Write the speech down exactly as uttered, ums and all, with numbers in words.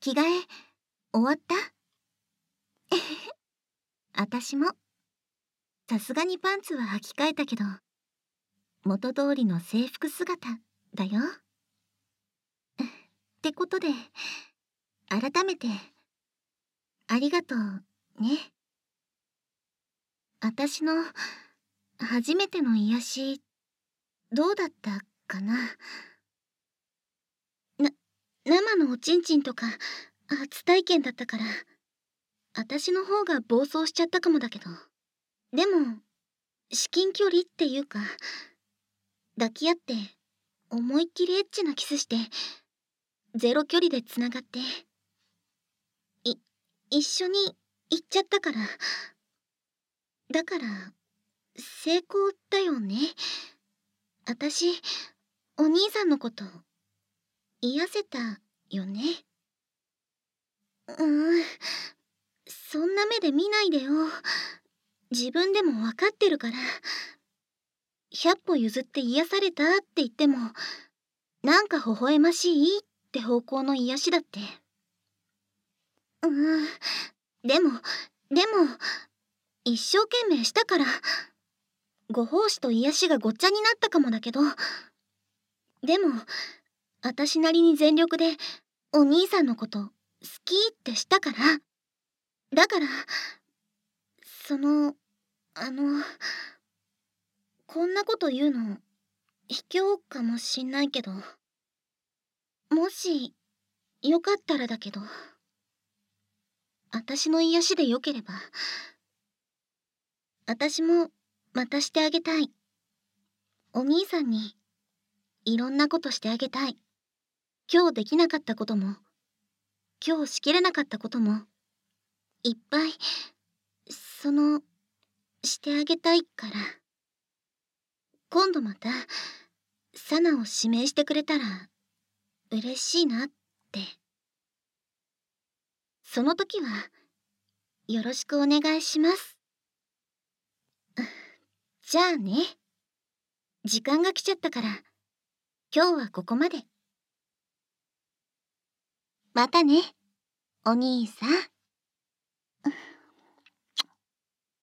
着替え終わった？あたしもさすがにパンツは履き替えたけど、元通りの制服姿だよ。ってことで改めてありがとうね。あたしの初めての癒しどうだったかな。な生のおちんちんとか初体験だったから、あたしの方が暴走しちゃったかもだけど、でも至近距離っていうか、抱き合って思いっきりエッチなキスしてゼロ距離でつながってい一緒に行っちゃったから、だから成功だよね。あたしお兄さんのこと癒せたよね。うーん、そんな目で見ないでよ。自分でもわかってるから。ひゃっぽ譲って癒されたって言っても、なんか微笑ましいって方向の癒しだって。うーん、でもでも一生懸命したから、ご奉仕と癒しがごっちゃになったかもだけど、でもあたしなりに全力でお兄さんのこと好きってしたから。だからそのあのこんなこと言うの卑怯かもしんないけど、もしよかったらだけど、あたしの癒しでよければ、あたしもまたしてあげたい。お兄さんにいろんなことしてあげたい。今日できなかったことも、今日しきれなかったことも、いっぱいそのしてあげたいから。今度またサナを指名してくれたら嬉しいなって。その時はよろしくお願いします。じゃあね。時間が来ちゃったから今日はここまで。またね、お兄さん。